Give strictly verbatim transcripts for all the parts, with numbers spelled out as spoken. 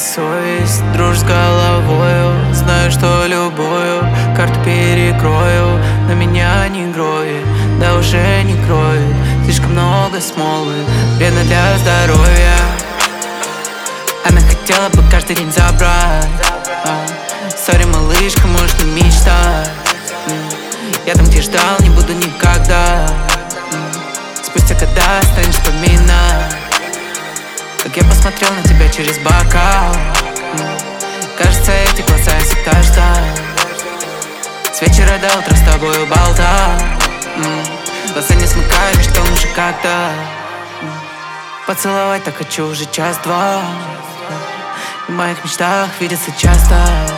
совесть, дружь с головою. Знаю, что любую карту перекрою, но меня не гроет, да уже не кроет. Слишком много смолы, вредно для здоровья. Она хотела бы каждый день забрать. Сори, малышка, можешь не мечтать. Я там, где ждал, не буду никогда. Спустя года станешь вспоминать, как я посмотрел на тебя через бокал. Кажется, эти глаза я всегда ждал. С вечера до утра с тобою болтал. Глаза не смыкали, что уже когда. Поцеловать так хочу уже час-два. В моих мечтах видится часто.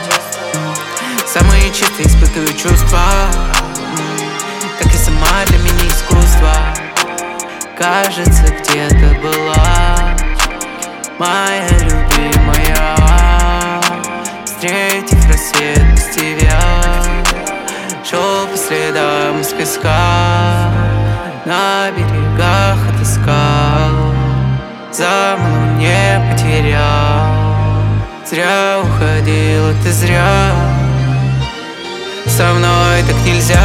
Самые чистые испытываю чувства, как и сама для меня искусство. Кажется, где-то была моя любимая. Встретив рассвет без тебя, шел по следам из песка, на берегах отыскал, заманул, не потерял. Зря уходила ты, зря. Со мной так нельзя.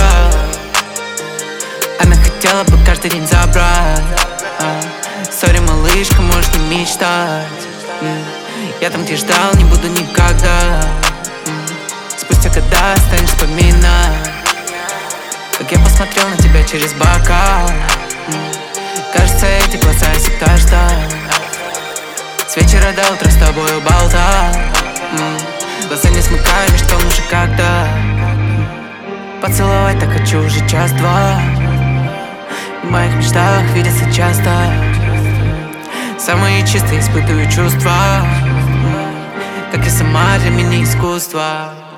Она хотела бы каждый день забрать. Сори, малышка, можешь не мечтать. Я там, где ждал, не буду никогда. Спустя года станешь вспоминать, как я посмотрел на тебя через бокал. Кажется, эти глаза я всегда ждал. С вечера до утра с тобою болтал. Глаза не смыкали, что уже когда. Поцеловать так хочу уже час-два. В моих мечтах видится часто. Самые чистые испытываю чувства, как и сама для меня искусство.